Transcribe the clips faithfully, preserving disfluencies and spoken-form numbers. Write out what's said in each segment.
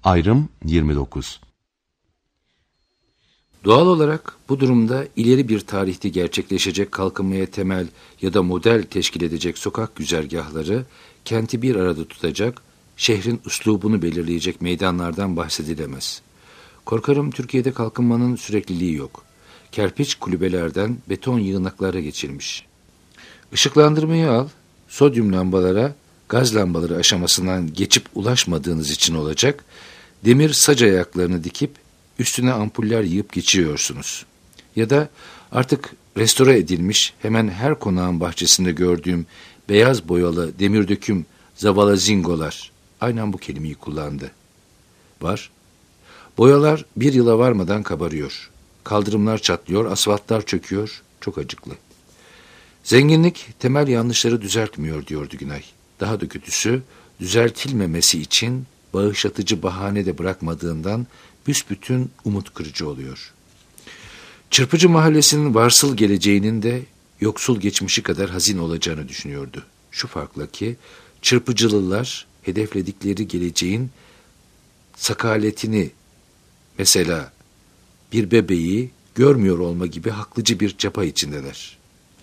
Ayrım yirmi dokuz. Doğal olarak bu durumda ileri bir tarihte gerçekleşecek kalkınmaya temel ya da model teşkil edecek sokak güzergahları, kenti bir arada tutacak, şehrin üslubunu belirleyecek meydanlardan bahsedilemez. Korkarım Türkiye'de kalkınmanın sürekliliği yok. Kerpiç kulübelerden beton yığınaklara geçilmiş. Işıklandırmayı al, sodyum lambalara, gaz lambaları aşamasından geçip ulaşmadığınız için olacak, demir sac ayaklarını dikip üstüne ampuller yığıp geçiyorsunuz. Ya da artık restore edilmiş hemen her konağın bahçesinde gördüğüm beyaz boyalı demir döküm zavalazingolar aynen bu kelimeyi kullandı. Var. Boyalar bir yıla varmadan kabarıyor. Kaldırımlar çatlıyor, asfaltlar çöküyor. Çok acıklı. Zenginlik temel yanlışları düzeltmiyor diyordu Günay. Daha da kötüsü düzeltilmemesi için bağışlatıcı bahane de bırakmadığından büsbütün umut kırıcı oluyor. Çırpıcı Mahallesi'nin varsıl geleceğinin de yoksul geçmişi kadar hazin olacağını düşünüyordu. Şu farkla ki çırpıcılılar hedefledikleri geleceğin sakaletini, mesela bir bebeği görmüyor olma gibi haklıcı bir çapa içindeler.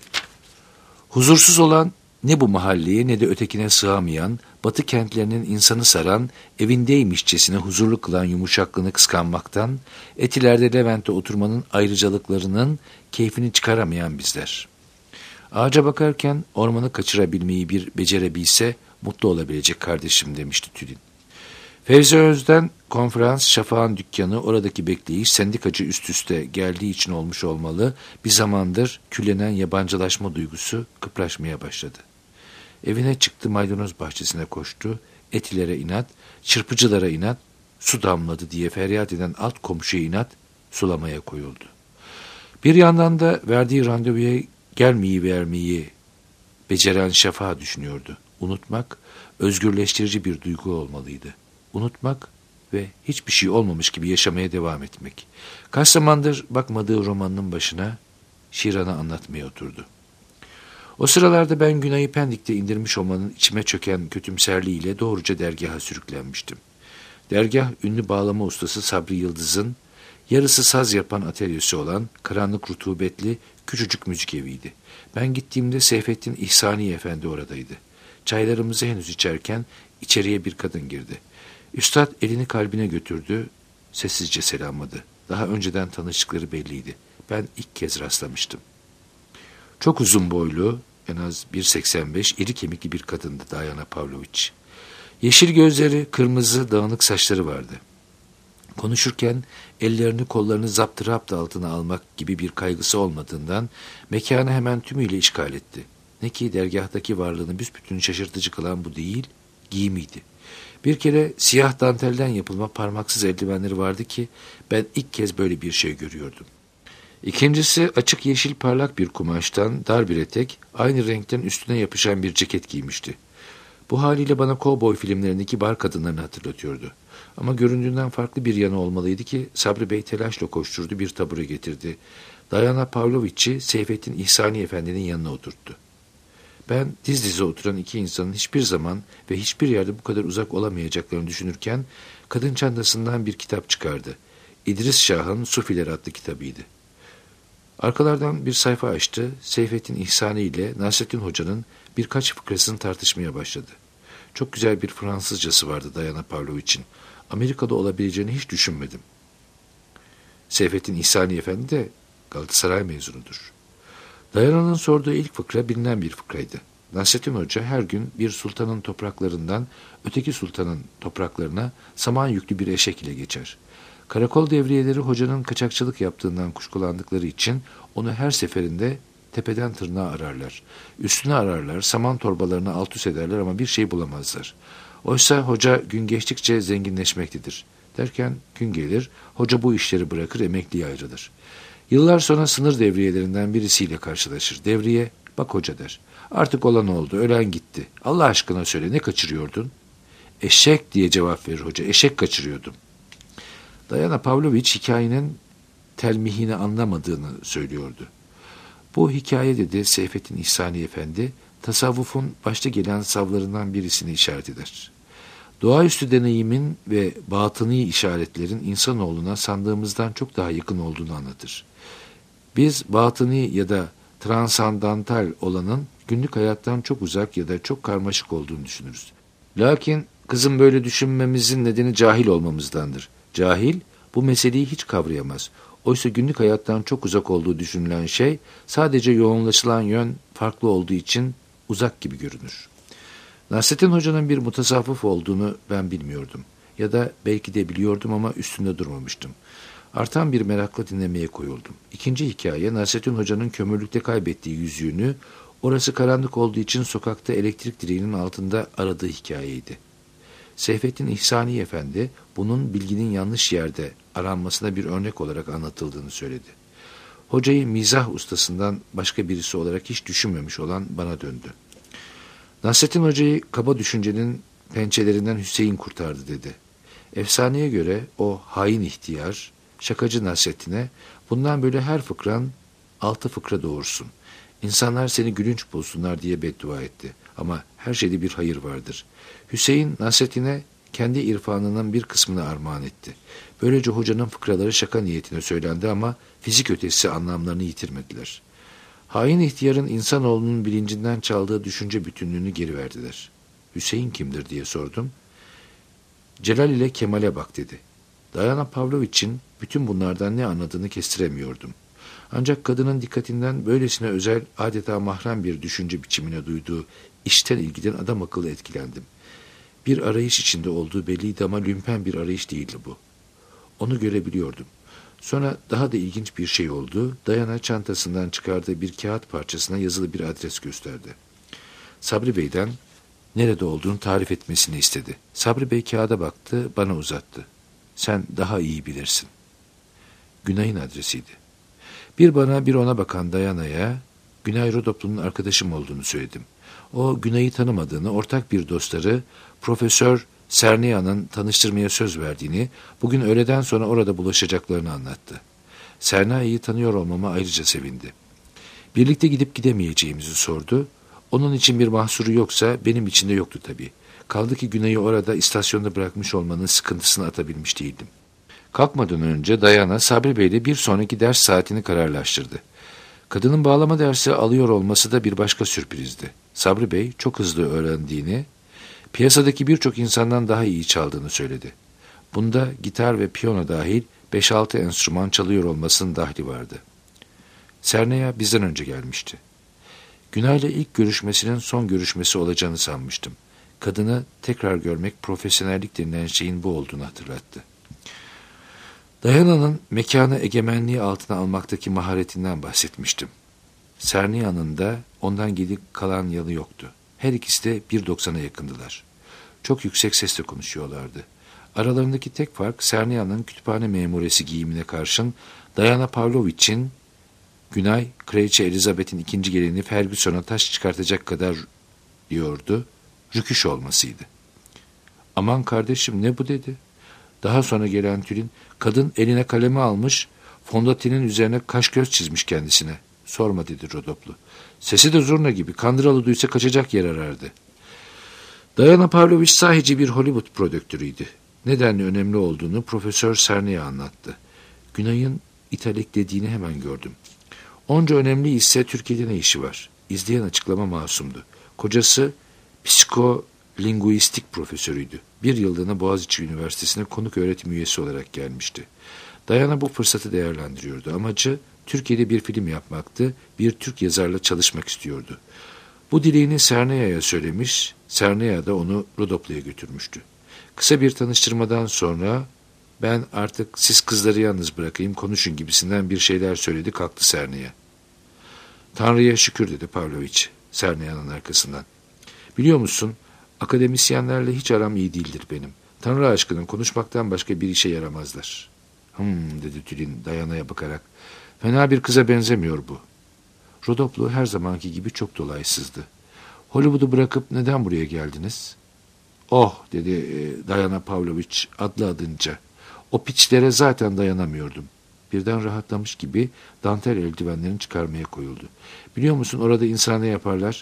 Huzursuz olan ne bu mahalleye ne de ötekine sığamayan, batı kentlerinin insanı saran, evindeymişçesine huzurlu kılan yumuşaklığını kıskanmaktan, Etiler'de Levent'te oturmanın ayrıcalıklarının keyfini çıkaramayan bizler. Ağaca bakarken ormanı kaçırabilmeyi bir becerebilse mutlu olabilecek kardeşim demişti Tülin. Fevzi Öz'den konferans, Şafak'ın dükkanı, oradaki bekleyiş, sendikacı üst üste geldiği için olmuş olmalı, bir zamandır küllenen yabancılaşma duygusu kıpraşmaya başladı. Evine çıktı, maydanoz bahçesine koştu, Etilere inat, çırpıcılara inat, su damladı diye feryat eden alt komşuya inat, sulamaya koyuldu. Bir yandan da verdiği randevuya gelmeyi vermeyi beceren Şafak'ı düşünüyordu. Unutmak, özgürleştirici bir duygu olmalıydı. Unutmak ve hiçbir şey olmamış gibi yaşamaya devam etmek. Kaç zamandır bakmadığı romanının başına Şiran'a anlatmaya oturdu. O sıralarda ben Günay'ı Pendik'te indirmiş olmanın içime çöken kötümserliğiyle doğruca dergaha sürüklenmiştim. Dergah, ünlü bağlama ustası Sabri Yıldız'ın yarısı saz yapan atölyesi olan karanlık rutubetli küçücük müzik eviydi. Ben gittiğimde Seyfettin İhsani Efendi oradaydı. Çaylarımızı henüz içerken içeriye bir kadın girdi. Üstad elini kalbine götürdü, sessizce selamladı. Daha önceden tanıştıkları belliydi. Ben ilk kez rastlamıştım. Çok uzun boylu, en az bir seksen beş, iri kemikli bir kadındı Dayana Pavloviç. Yeşil gözleri, kırmızı dağınık saçları vardı. Konuşurken ellerini kollarını zaptı altına almak gibi bir kaygısı olmadığından mekanı hemen tümüyle işgal etti. Ne ki dergahtaki varlığını büsbütün şaşırtıcı kılan bu değil, giyimiydi. Bir kere siyah dantelden yapılma parmaksız eldivenleri vardı ki ben ilk kez böyle bir şey görüyordum. İkincisi açık yeşil parlak bir kumaştan dar bir etek, aynı renkten üstüne yapışan bir ceket giymişti. Bu haliyle bana kovboy filmlerindeki bar kadınlarını hatırlatıyordu. Ama göründüğünden farklı bir yanı olmalıydı ki Sabri Bey telaşla koşturdu, bir tabure getirdi. Dayana Pavloviç'i Seyfettin İhsani Efendi'nin yanına oturttu. Ben diz dize oturan iki insanın hiçbir zaman ve hiçbir yerde bu kadar uzak olamayacaklarını düşünürken kadın çantasından bir kitap çıkardı. İdris Şah'ın Sufiler adlı kitabıydı. Arkalardan bir sayfa açtı, Seyfettin İhsani ile Nasrettin Hoca'nın birkaç fıkrasını tartışmaya başladı. Çok güzel bir Fransızcası vardı Dayana Pavloviç'in. Amerika'da olabileceğini hiç düşünmedim. Seyfettin İhsani Efendi de Galatasaray mezunudur. Dayana'nın sorduğu ilk fıkra bilinen bir fıkraydı. Nasrettin Hoca her gün bir sultanın topraklarından öteki sultanın topraklarına saman yüklü bir eşek ile geçer. Karakol devriyeleri hocanın kaçakçılık yaptığından kuşkulandıkları için onu her seferinde tepeden tırnağa ararlar. Üstüne ararlar, saman torbalarını alt üst ederler ama bir şey bulamazlar. Oysa hoca gün geçtikçe zenginleşmektedir. Derken gün gelir, hoca bu işleri bırakır, emekliye ayrılır. Yıllar sonra sınır devriyelerinden birisiyle karşılaşır. Devriye, bak hoca der, artık olan oldu, ölen gitti. Allah aşkına söyle, ne kaçırıyordun? Eşek diye cevap verir hoca, eşek kaçırıyordum. Dayana Pavloviç hikayenin telmihini anlamadığını söylüyordu. Bu hikaye, dedi Seyfettin İhsani Efendi, tasavvufun başta gelen savlarından birisini işaret eder. Doğaüstü deneyimin ve batıni işaretlerin insanoğluna sandığımızdan çok daha yakın olduğunu anlatır. Biz batıni ya da transandantal olanın günlük hayattan çok uzak ya da çok karmaşık olduğunu düşünürüz. Lakin kızım böyle düşünmemizin nedeni cahil olmamızdandır. Cahil bu meseleyi hiç kavrayamaz. Oysa günlük hayattan çok uzak olduğu düşünülen şey sadece yoğunlaşılan yön farklı olduğu için uzak gibi görünür. Nasrettin Hoca'nın bir mutasavvıf olduğunu ben bilmiyordum. Ya da belki de biliyordum ama üstünde durmamıştım. Artan bir merakla dinlemeye koyuldum. İkinci hikaye Nasrettin Hoca'nın kömürlükte kaybettiği yüzüğünü, orası karanlık olduğu için sokakta elektrik direğinin altında aradığı hikayeydi. Seyfettin İhsani Efendi bunun bilginin yanlış yerde aranmasına bir örnek olarak anlatıldığını söyledi. Hocayı mizah ustasından başka birisi olarak hiç düşünmemiş olan bana döndü. Nasrettin Hoca'yı kaba düşüncenin pençelerinden Hüseyin kurtardı dedi. Efsaneye göre o hain ihtiyar, şakacı Nasrettin'e bundan böyle her fıkran altı fıkra doğursun. İnsanlar seni gülünç bulsunlar diye beddua etti. Ama her şeyde bir hayır vardır. Hüseyin Nasrettin'e kendi irfanının bir kısmını armağan etti. Böylece hocanın fıkraları şaka niyetine söylendi ama fizik ötesi anlamlarını yitirmediler. Hain ihtiyarın insanoğlunun bilincinden çaldığı düşünce bütünlüğünü geri verdiler. Hüseyin kimdir diye sordum. Celal ile Kemal'e bak dedi. Dayana Pavlovich'in bütün bunlardan ne anladığını kestiremiyordum. Ancak kadının dikkatinden böylesine özel, adeta mahrem bir düşünce biçimine duyduğu içten ilgiden adam akıllı etkilendim. Bir arayış içinde olduğu belliydi ama lümpen bir arayış değildi bu. Onu görebiliyordum. Sonra daha da ilginç bir şey oldu. Dayana çantasından çıkardığı bir kağıt parçasına yazılı bir adres gösterdi. Sabri Bey'den nerede olduğunu tarif etmesini istedi. Sabri Bey kağıda baktı, bana uzattı. Sen daha iyi bilirsin. Günay'ın adresiydi. Bir bana bir ona bakan Dayana'ya Günay Rodoplu'nun arkadaşım olduğunu söyledim. O Günay'ı tanımadığını, ortak bir dostları Profesör Sernia'nın tanıştırmaya söz verdiğini, bugün öğleden sonra orada bulaşacaklarını anlattı. Sernia'yı tanıyor olmama ayrıca sevindi. Birlikte gidip gidemeyeceğimizi sordu. Onun için bir mahsuru yoksa benim için de yoktu tabii. Kaldı ki Günay'ı orada istasyonda bırakmış olmanın sıkıntısını atabilmiş değildim. Kalkmadan önce Dayana Sabri Bey'le bir sonraki ders saatini kararlaştırdı. Kadının bağlama dersi alıyor olması da bir başka sürprizdi. Sabri Bey çok hızlı öğrendiğini, piyasadaki birçok insandan daha iyi çaldığını söyledi. Bunda gitar ve piyano dahil beş altı enstrüman çalıyor olmasının dahli vardı. Serneya bizden önce gelmişti. Günay'la ilk görüşmesinin son görüşmesi olacağını sanmıştım. Kadını tekrar görmek profesyonellik denilen şeyin bu olduğunu hatırlattı. Dayana'nın mekanı egemenliği altına almaktaki maharetinden bahsetmiştim. Serniya'nın da ondan gidip kalan yanı yoktu. Her ikisi de bir doksana yakındılar. Çok yüksek sesle konuşuyorlardı. Aralarındaki tek fark Serniya'nın kütüphane memuresi giyimine karşın Dayana Pavlovich'in Günay, Kraliçe Elizabeth'in ikinci gelini Ferguson'a taş çıkartacak kadar diyordu, rüküş olmasıydı. Aman kardeşim ne bu dedi. Daha sonra gelen Tülin, kadın eline kalemi almış, fondötenin üzerine kaş göz çizmiş kendisine. Sorma dedi Rodoplu. Sesi de zurna gibi, Kandıralı duysa kaçacak yer arardı. Dayana Pavlovich sahici bir Hollywood prodüktörüydü. Nedenle önemli olduğunu Profesör Sernia anlattı. Günay'ın İtaleklediğini hemen gördüm. Onca önemli ise Türkiye'de ne işi var? İzleyen açıklama masumdu. Kocası psikolinguistik profesörüydü. Bir yıllığına Boğaziçi Üniversitesi'ne konuk öğretim üyesi olarak gelmişti. Dayana bu fırsatı değerlendiriyordu. Amacı Türkiye'de bir film yapmaktı, bir Türk yazarla çalışmak istiyordu. Bu dileğini Sernia'ya söylemiş, Sernia da onu Rodoplu'ya götürmüştü. Kısa bir tanıştırmadan sonra ben artık siz kızları yalnız bırakayım konuşun gibisinden bir şeyler söyledi, kalktı Sernia. Tanrı'ya şükür dedi Pavlovich Sernia'nın arkasından. Biliyor musun, akademisyenlerle hiç aram iyi değildir benim. Tanrı aşkının konuşmaktan başka bir işe yaramazlar. Hımm dedi Tülin Dayana'ya bakarak. Fena bir kıza benzemiyor bu. Rodoplu her zamanki gibi çok dolaysızdı. Hollywood'u bırakıp neden buraya geldiniz? Oh dedi Dayana Pavlovich adlı adınca. O piçlere zaten dayanamıyordum. Birden rahatlamış gibi dantel eldivenlerini çıkarmaya koyuldu. Biliyor musun orada insan ne yaparlar?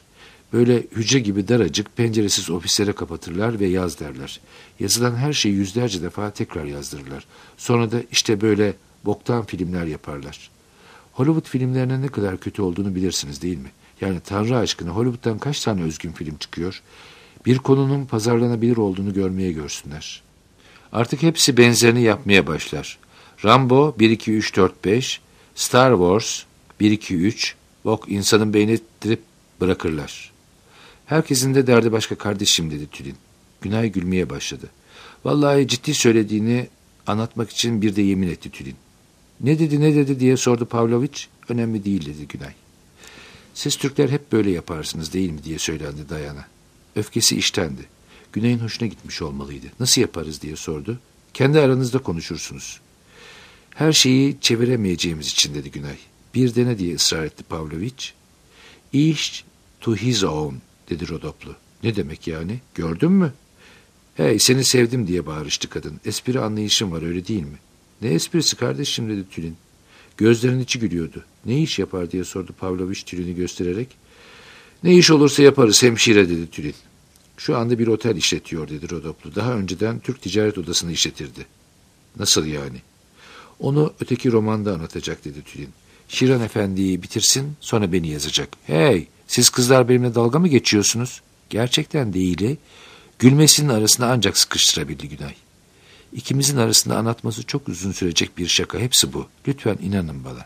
Böyle hücre gibi daracık, penceresiz ofislere kapatırlar ve yaz derler. Yazılan her şeyi yüzlerce defa tekrar yazdırırlar. Sonra da işte böyle boktan filmler yaparlar. Hollywood filmlerinin ne kadar kötü olduğunu bilirsiniz değil mi? Yani Tanrı aşkına Hollywood'dan kaç tane özgün film çıkıyor? Bir konunun pazarlanabilir olduğunu görmeye görsünler. Artık hepsi benzerini yapmaya başlar. Rambo bir iki üç dört beş, Star Wars bir iki üç, bok insanın beyni dirip bırakırlar. Herkesin de derdi başka kardeşim dedi Tülin. Günay gülmeye başladı. Vallahi ciddi söylediğini anlatmak için bir de yemin etti Tülin. Ne dedi ne dedi diye sordu Pavloviç. Önemli değil dedi Günay. Siz Türkler hep böyle yaparsınız değil mi diye söylendi Dayana. Öfkesi iştendi. Günay'ın hoşuna gitmiş olmalıydı. Nasıl yaparız diye sordu. Kendi aranızda konuşursunuz. Her şeyi çeviremeyeceğimiz için dedi Günay. Bir dene diye ısrar etti Pavloviç. Each to his own dedi Rodoplu. Ne demek yani? Gördün mü? Hey seni sevdim diye bağırıştı kadın. Espri anlayışın var öyle değil mi? Ne esprisi kardeşim dedi Tülin. Gözlerinin içi gülüyordu. Ne iş yapar diye sordu Pavloviç Tülin'i göstererek. Ne iş olursa yaparız hemşire dedi Tülin. Şu anda bir otel işletiyor dedi Rodoplu. Daha önceden Türk Ticaret Odası'nı işletirdi. Nasıl yani? Onu öteki romanda anlatacak dedi Tülin. Şiran Efendi'yi bitirsin sonra beni yazacak. Hey siz kızlar benimle dalga mı geçiyorsunuz? Gerçekten değil. Gülmesinin arasına ancak sıkıştırabildi Günay. İkimizin arasında anlatması çok uzun sürecek bir şaka. Hepsi bu. Lütfen inanın bana.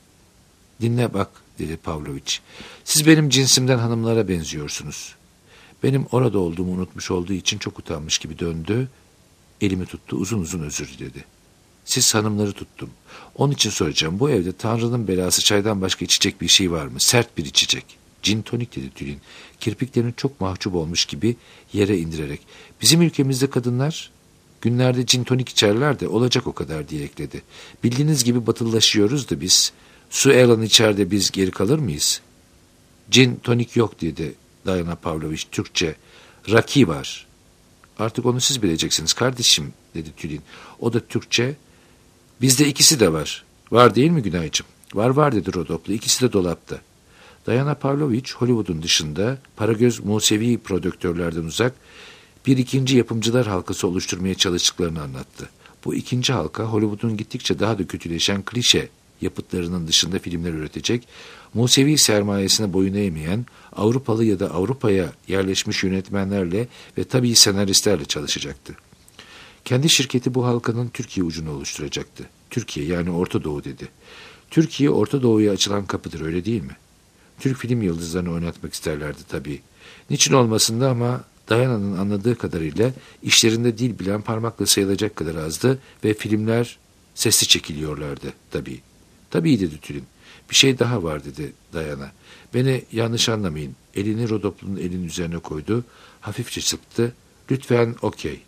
Dinle bak dedi Pavloviç. Siz benim cinsimden hanımlara benziyorsunuz. Benim orada olduğumu unutmuş olduğu için çok utanmış gibi döndü. Elimi tuttu uzun uzun özür diledi. Siz hanımları tuttum. Onun için soracağım. Bu evde Tanrı'nın belası çaydan başka içecek bir şey var mı? Sert bir içecek. Cin tonik dedi Tülin. Kirpiklerini çok mahcup olmuş gibi yere indirerek. Bizim ülkemizde kadınlar günlerde cin tonik içerler de olacak o kadar diye ekledi. Bildiğiniz gibi batılılaşıyoruz da biz. Su Elan içeride biz geri kalır mıyız? Cin tonik yok dedi Dayana Pavloviç Türkçe. Raki var. Artık onu siz bileceksiniz kardeşim dedi Tülin. O da Türkçe. Bizde ikisi de var. Var değil mi Günaycığım? Var var dedi Rodoplu. İkisi de dolapta. Dayana Pavloviç Hollywood'un dışında Paragöz Musevi prodüktörlerden uzak bir ikinci yapımcılar halkası oluşturmaya çalıştıklarını anlattı. Bu ikinci halka Hollywood'un gittikçe daha da kötüleşen klişe yapıtlarının dışında filmler üretecek, Musevi sermayesine boyun eğmeyen Avrupalı ya da Avrupa'ya yerleşmiş yönetmenlerle ve tabii senaristlerle çalışacaktı. Kendi şirketi bu halkanın Türkiye ucunu oluşturacaktı. Türkiye yani Orta Doğu dedi. Türkiye Orta Doğu'ya açılan kapıdır öyle değil mi? Türk film yıldızlarını oynatmak isterlerdi tabii. Niçin olmasın da ama Dayana'nın anladığı kadarıyla işlerinde dil bilen parmakla sayılacak kadar azdı ve filmler sesli çekiliyorlardı tabii. Tabii dedi Tülin. Bir şey daha var dedi Dayana. Beni yanlış anlamayın. Elini Rodoplu'nun elinin üzerine koydu. Hafifçe sıktı. Lütfen okey.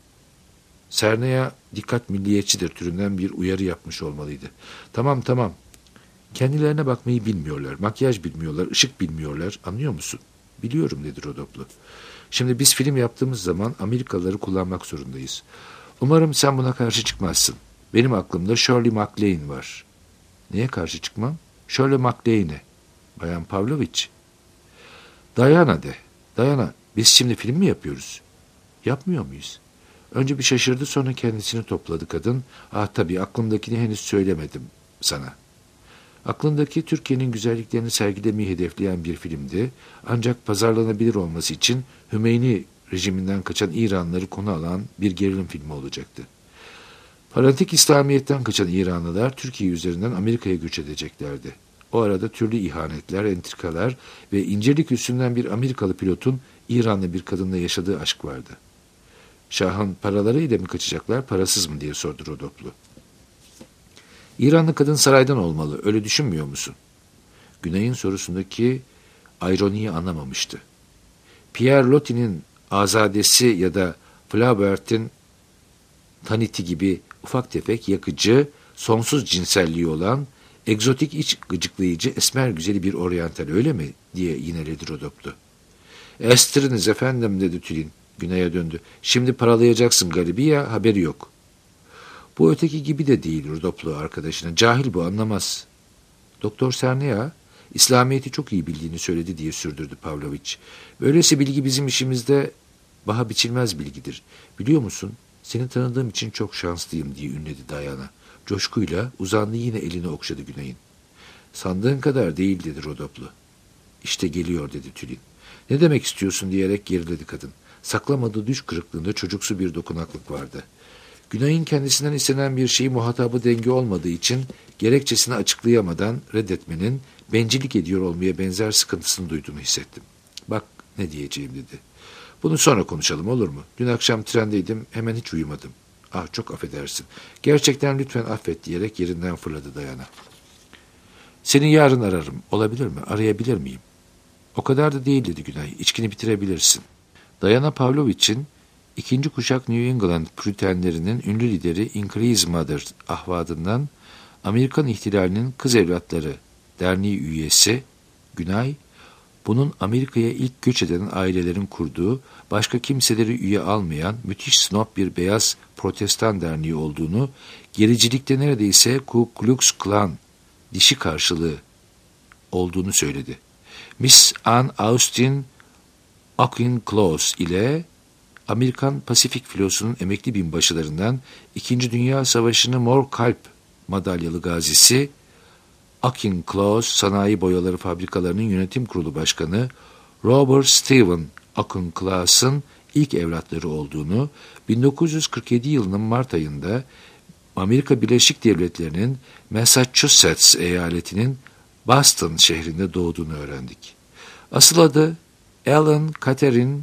Serneya dikkat milliyetçidir türünden bir uyarı yapmış olmalıydı. Tamam tamam. Kendilerine bakmayı bilmiyorlar. Makyaj bilmiyorlar. Işık bilmiyorlar. Anlıyor musun? Biliyorum dedi Rodoplu. Şimdi biz film yaptığımız zaman Amerikalıları kullanmak zorundayız. Umarım sen buna karşı çıkmazsın. Benim aklımda Shirley MacLaine var. Neye karşı çıkmam? Shirley MacLaine'e. Bayan Pavloviç. Dayana de. Dayana biz şimdi film mi yapıyoruz? Yapmıyor muyuz? Önce bir şaşırdı sonra kendisini topladı kadın. Ah tabii aklımdakini henüz söylemedim sana. Aklındaki Türkiye'nin güzelliklerini sergilemeyi hedefleyen bir filmdi. Ancak pazarlanabilir olması için Hümeyni rejiminden kaçan İranlıları konu alan bir gerilim filmi olacaktı. Fanatik İslamiyet'ten kaçan İranlılar Türkiye üzerinden Amerika'ya göç edeceklerdi. O arada türlü ihanetler, entrikalar ve incelik üstünden bir Amerikalı pilotun İranlı bir kadınla yaşadığı aşk vardı. Şah'ın paralarıyla mı kaçacaklar, parasız mı diye sordu Rodoplu. İranlı kadın saraydan olmalı, öyle düşünmüyor musun? Günay'ın sorusundaki ironiyi anlamamıştı. Pierre Loti'nin azadesi ya da Flaubert'in Taniti gibi ufak tefek, yakıcı, sonsuz cinselliği olan, egzotik iç gıcıklayıcı, esmer güzeli bir oryantal öyle mi? Diye yineledi Rodoplu. Estiriniz efendim dedi Tülin. Günay'a döndü. Şimdi paralayacaksın garibi ya haberi yok. Bu öteki gibi de değil Rodoplu arkadaşına. Cahil bu anlamaz. Doktor Serneya İslamiyet'i çok iyi bildiğini söyledi diye sürdürdü Pavlovich. Böylesi bilgi bizim işimizde baha biçilmez bilgidir. Biliyor musun? Seni tanıdığım için çok şanslıyım diye ünledi Diana. Coşkuyla uzandı, yine elini okşadı Günay'ın. Sandığın kadar değil dedi Rodoplu. İşte geliyor dedi Tülin. Ne demek istiyorsun diyerek geriledi kadın. Saklamadığı düş kırıklığında çocuksu bir dokunaklık vardı. Günay'ın kendisinden istenen bir şeyi muhatabı denge olmadığı için gerekçesini açıklayamadan reddetmenin bencillik ediyor olmaya benzer sıkıntısını duyduğunu hissettim. Bak ne diyeceğim dedi. Bunu sonra konuşalım, olur mu? Dün akşam trendeydim, hemen hiç uyumadım. Ah, çok affedersin. Gerçekten lütfen affet diyerek yerinden fırladı Diana. Seni yarın ararım. Olabilir mi? Arayabilir miyim? O kadar da değil dedi Günay. İçkini bitirebilirsin. Diana Pavlovich'in ikinci kuşak New England Püritenlerinin ünlü lideri Increase Mother ahvadından Amerikan İhtilali'nin Kız Evlatları Derneği üyesi Günay, bunun Amerika'ya ilk göç eden ailelerin kurduğu, başka kimseleri üye almayan müthiş snob bir beyaz protestan derneği olduğunu, gericilikte neredeyse Ku Klux Klan dişi karşılığı olduğunu söyledi. Miss Ann Austin Auchincloss ile Amerikan Pasifik Filosu'nun emekli binbaşılarından İkinci Dünya Savaşı'nı Mor Kalp madalyalı gazisi Auchincloss Sanayi Boyaları Fabrikalarının Yönetim Kurulu Başkanı Robert Stephen Auchincloss'ın ilk evlatları olduğunu, bin dokuz yüz kırk yedi yılının Mart ayında Amerika Birleşik Devletleri'nin Massachusetts eyaletinin Boston şehrinde doğduğunu öğrendik. Asıl adı Ellen Catherine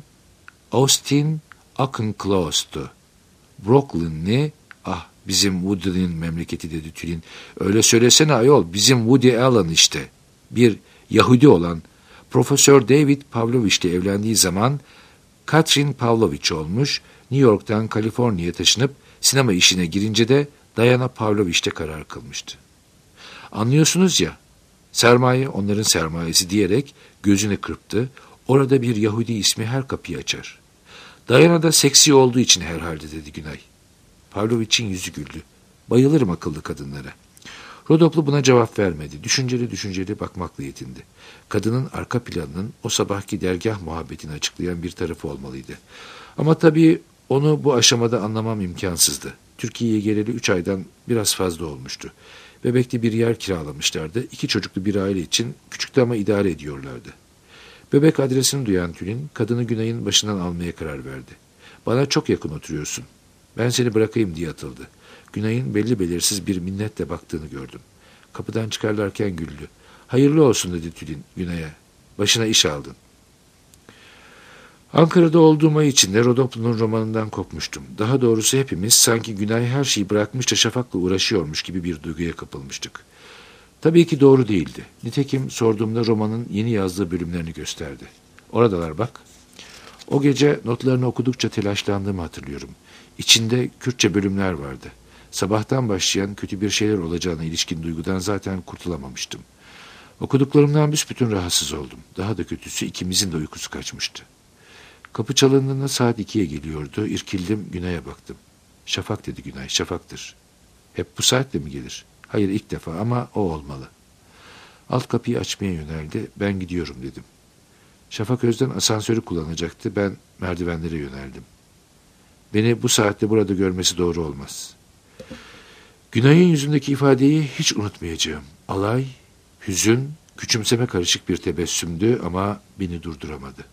Austin Auchincloss'tu. Brooklyn'li, ah bizim Woody'nin memleketi dedi Tülin. Öyle söylesene ayol, bizim Woody Allen işte. Bir Yahudi olan Profesör David Pavlovich ile evlendiği zaman Catherine Pavlovich olmuş, New York'tan Kaliforniya'ya taşınıp sinema işine girince de Diana Pavlovich'te karar kılmıştı. Anlıyorsunuz ya, sermaye onların sermayesi diyerek gözüne kırptı. Orada bir Yahudi ismi her kapıyı açar. Diana da seksi olduğu için herhalde dedi Günay. Pavlovich'in yüzü güldü. Bayılırım akıllı kadınlara. Rodoplu buna cevap vermedi. Düşünceli düşünceli bakmakla yetindi. Kadının arka planının o sabahki dergah muhabbetini açıklayan bir tarafı olmalıydı. Ama tabii onu bu aşamada anlamam imkansızdı. Türkiye'ye geleli üç aydan biraz fazla olmuştu. Bebek'te bir yer kiralamışlardı. İki çocuklu bir aile için küçüktü ama idare ediyorlardı. Bebek adresini duyan Tülin, kadını Günay'ın başından almaya karar verdi. Bana çok yakın oturuyorsun. Ben seni bırakayım diye atıldı. Günay'ın belli belirsiz bir minnetle baktığını gördüm. Kapıdan çıkarlarken güldü. Hayırlı olsun dedi Tülin Günay'a. Başına iş aldın. Ankara'da olduğum ay içinde Rodoplu'nun romanından kopmuştum. Daha doğrusu hepimiz sanki Günay her şeyi bırakmış da Şafak'la uğraşıyormuş gibi bir duyguya kapılmıştık. Tabii ki doğru değildi. Nitekim sorduğumda romanın yeni yazdığı bölümlerini gösterdi. Oradalar bak. O gece notlarını okudukça telaşlandığımı hatırlıyorum. İçinde Kürtçe bölümler vardı. Sabahtan başlayan kötü bir şeyler olacağına ilişkin duygudan zaten kurtulamamıştım. Okuduklarımdan büsbütün rahatsız oldum. Daha da kötüsü ikimizin de uykusu kaçmıştı. Kapı çalındığında saat ikiye geliyordu. İrkildim, Günay'a baktım. Şafak dedi Günay, Şafak'tır. Hep bu saatte mi gelir? Hayır, ilk defa ama o olmalı. Alt kapıyı açmaya yöneldi. Ben gidiyorum dedim. Şafak Özden asansörü kullanacaktı. Ben merdivenlere yöneldim. Beni bu saatte burada görmesi doğru olmaz. Günay'ın yüzündeki ifadeyi hiç unutmayacağım. Alay, hüzün, küçümseme karışık bir tebessümdü ama beni durduramadı.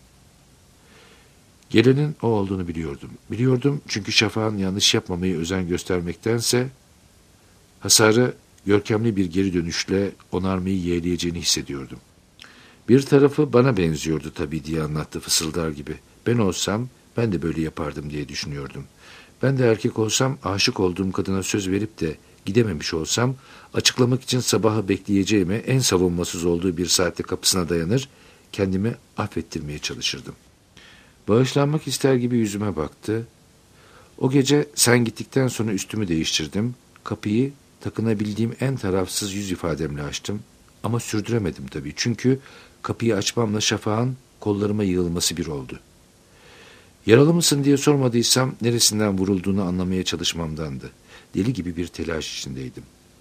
Gelenin o olduğunu biliyordum. Biliyordum çünkü Şafak'ın yanlış yapmamayı özen göstermektense hasarı görkemli bir geri dönüşle onarmayı yeğleyeceğini hissediyordum. Bir tarafı bana benziyordu tabii diye anlattı fısıldar gibi. Ben olsam ben de böyle yapardım diye düşünüyordum. Ben de erkek olsam aşık olduğum kadına söz verip de gidememiş olsam açıklamak için sabahı bekleyeceğime en savunmasız olduğu bir saatte kapısına dayanır, kendimi affettirmeye çalışırdım. Bağışlanmak ister gibi yüzüme baktı. O gece sen gittikten sonra üstümü değiştirdim. Kapıyı takınabildiğim en tarafsız yüz ifademle açtım. Ama sürdüremedim tabii. Çünkü kapıyı açmamla Şafak'ın kollarıma yığılması bir oldu. Yaralı mısın diye sormadıysam neresinden vurulduğunu anlamaya çalışmamdandı. Deli gibi bir telaş içindeydim.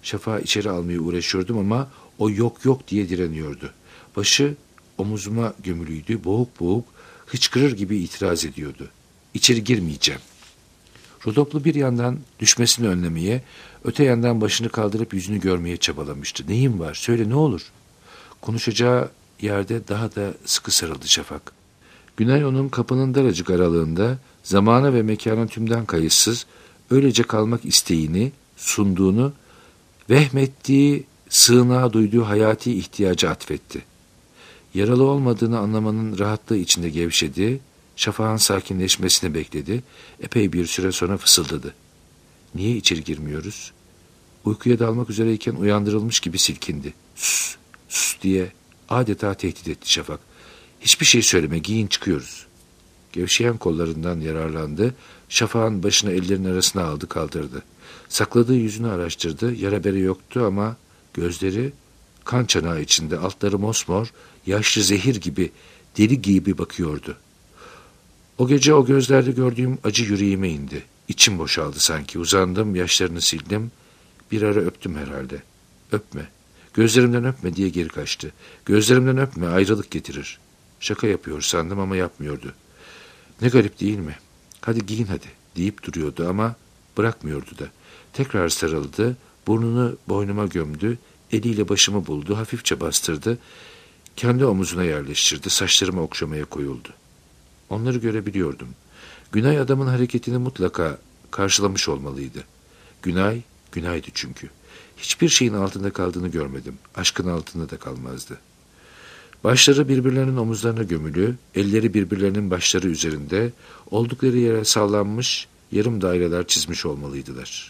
Şafak'ı içeri almaya uğraşıyordum ama o yok yok diye direniyordu. Başı omuzuma gömülüydü, boğuk boğuk, hıçkırır gibi itiraz ediyordu. İçeri girmeyeceğim. Rodoplu bir yandan düşmesini önlemeye, öte yandan başını kaldırıp yüzünü görmeye çabalamıştı. Neyin var? Söyle, ne olur? Konuşacağı yerde daha da sıkı sarıldı Şafak. Günay onun kapının daracık aralığında zamana ve mekana tümden kayıtsız, öylece kalmak isteğini, sunduğunu, vehmettiği, sığınağa duyduğu hayati ihtiyacı atfetti. Yaralı olmadığını anlamanın rahatlığı içinde gevşedi, Şafak'ın sakinleşmesini bekledi, epey bir süre sonra fısıldadı. Niye içeri girmiyoruz? Uykuya dalmak üzereyken uyandırılmış gibi silkindi. Sus, sus diye adeta tehdit etti Şafak. Hiçbir şey söyleme, giyin çıkıyoruz. Gevşeyen kollarından yararlandı, Şafak'ın başını ellerinin arasına aldı kaldırdı. Sakladığı yüzünü araştırdı, yara bere yoktu ama gözleri kan çanağı içinde, altları mosmor, yaşlı zehir gibi, deli gibi bakıyordu. O gece o gözlerde gördüğüm acı yüreğime indi. İçim boşaldı sanki, uzandım, yaşlarını sildim, bir ara öptüm herhalde. Öpme, gözlerimden öpme diye geri kaçtı. Gözlerimden öpme, ayrılık getirir. Şaka yapıyor sandım ama yapmıyordu. Ne garip değil mi? Hadi giyin hadi deyip duruyordu ama bırakmıyordu da. Tekrar sarıldı, burnunu boynuma gömdü, eliyle başımı buldu, hafifçe bastırdı, kendi omuzuna yerleştirdi, saçlarımı okşamaya koyuldu. Onları görebiliyordum. Günay adamın hareketini mutlaka karşılamış olmalıydı. Günay, Günay'dı çünkü. Hiçbir şeyin altında kaldığını görmedim. Aşkın altında da kalmazdı. Başları birbirlerinin omuzlarına gömülü, elleri birbirlerinin başları üzerinde, oldukları yere sallanmış, yarım daireler çizmiş olmalıydılar.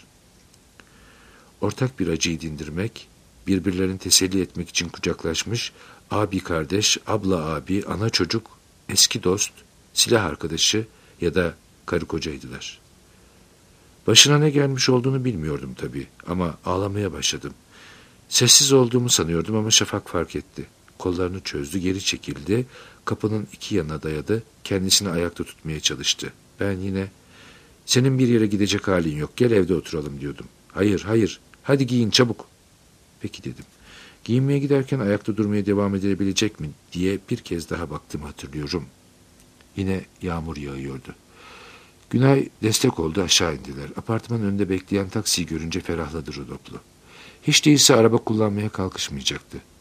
Ortak bir acıyı dindirmek, birbirlerini teselli etmek için kucaklaşmış, abi kardeş, abla abi, ana çocuk, eski dost, silah arkadaşı ya da karı kocaydılar. Başına ne gelmiş olduğunu bilmiyordum tabii ama ağlamaya başladım. Sessiz olduğumu sanıyordum ama Şafak fark etti. Kollarını çözdü, geri çekildi, kapının iki yanına dayadı, kendisini ayakta tutmaya çalıştı. Ben yine, senin bir yere gidecek halin yok, gel evde oturalım diyordum. Hayır, hayır, hadi giyin çabuk. Peki dedim. Giyinmeye giderken ayakta durmaya devam edilebilecek mi diye bir kez daha baktım, hatırlıyorum. Yine yağmur yağıyordu. Günay destek oldu, aşağı indiler. Apartmanın önünde bekleyen taksiyi görünce ferahladı Rodoplu. Hiç değilse araba kullanmaya kalkışmayacaktı.